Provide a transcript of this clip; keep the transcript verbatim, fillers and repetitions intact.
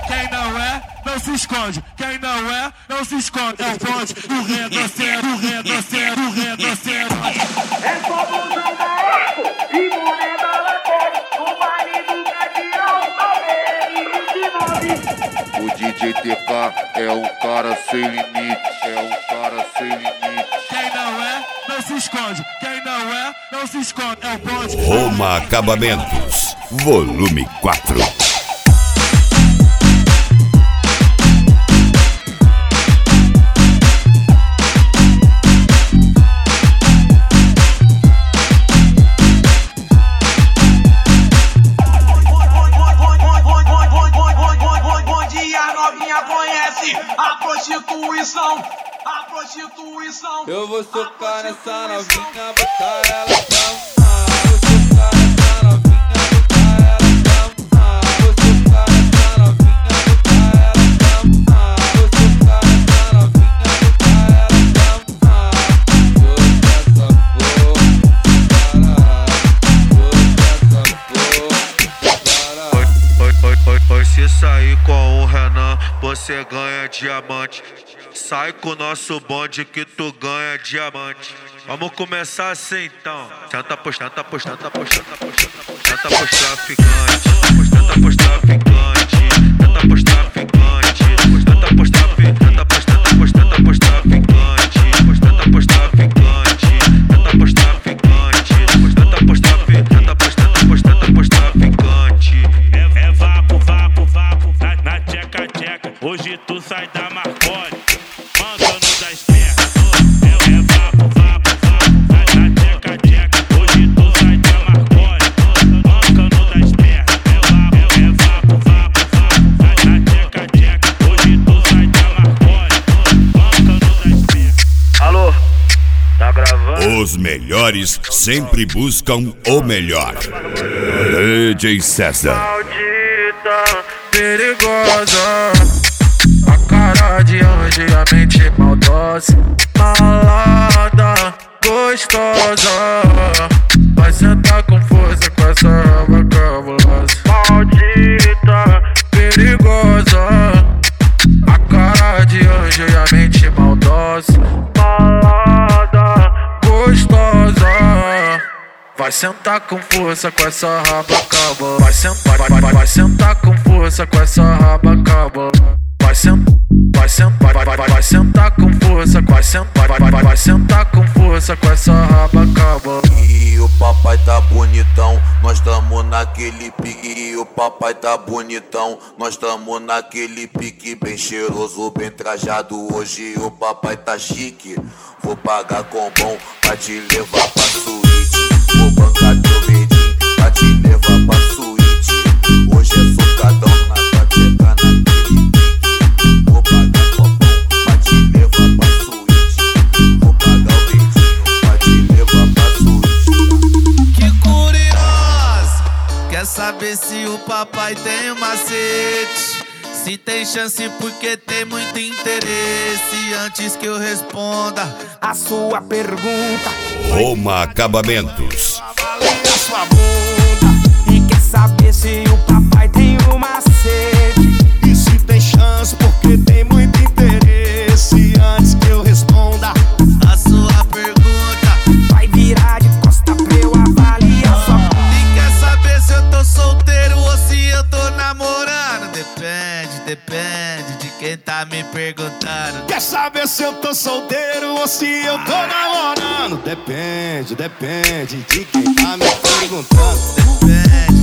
quem não é, não se esconde. Quem não é, não se esconde. É o bonde, o retrocede, o retrocede, o retrocede. É só blusão da Eco e boné da Lacoste. O baile do Cadirão, a B R vinte e nove. O D J T K é um cara sem limite, é um cara sem limite. Quem não é, não se esconde. Quem não é, não se esconde. É o bonde. Roma Acabamentos, volume quatro. A prostituição, a prostituição. Eu vou socar nessa novinha, botar ela pra vou socar nessa novinha, botar ela pra vou socar nessa novinha, botar ela pra vou socar nessa novinha, botar ela pra Oi, se sair com o Renan, você ganha diamante. Sai com o nosso bonde que tu ganha diamante. Vamos começar assim então. Tenta postar, tenta postar, tenta postar, tenta postar, tenta postar ficante. Tenta postar ficante. Tenta postar ficante. Tenta postar ficante. Tenta postar, tenta postar, tenta postar ficante. Tenta postar ficante. Tenta postar ficante. Tenta postar ficante. Tenta postar, tenta postar, tenta postar ficante. É vapo, vapo, vapo, na, na tcheca, tcheca. Hoje tu sai da Marconi, mancando das pernas. É, é vapo, vapo, vapo, na, na tcheca, tcheca. Hoje tu sai da Marconi, mancando das pernas. É vapo, é, é vapo, vapo, vapo, na, na tcheca, tcheca. Hoje tu sai da Marconi, mancando das pernas. Alô, tá gravando? Os melhores sempre buscam o melhor. D J César. Maldita, perigosa, a cara de anjo e a mente maldosa, malada, gostosa, vai sentar com força com essa raba cabulosa. Maldita, perigosa, a cara de anjo e a mente maldosa, malada, gostosa, vai sentar com força com essa raba cabulosa. Vai sentar, vai, vai, vai sentar com força com essa raba cabulosa. Vai sentar, vai sentar, vai, vai, vai, vai sentar com força, vai sentar, vai, vai, vai, vai sentar com força com essa raba cabulosa. E o papai tá bonitão, nós tamo naquele pique. E o papai tá bonitão, nós tamo naquele pique. Bem cheiroso, bem trajado, hoje o papai tá chique. Vou pagar com bom pra te levar pra suíte. Vou bancar teu medinho pra te levar pra suíte. Hoje é socadão na tua tcheca, naquele pique. Vou pagar com bom pra te levar pra suíte. Vou pagar o medinho pra te levar pra suíte. Que curiosa, quer saber se o papai tem um macete? Se tem chance porque tem muito interesse. Antes que eu responda a sua pergunta, Roma Acabamentos. avalia sua bunda. E quer saber se o papai tem um macete? E se tem chance porque tem muito interesse. Antes que eu responda a sua pergunta, vai virar de costa pra eu avaliar sua bunda. E quer saber se eu tô solteiro ou se eu tô namorando? Depende, depende de quem tá me perguntando. Quer saber se eu tô solteiro ou se eu tô namorando? Depende, depende de quem tá me perguntando. Depende,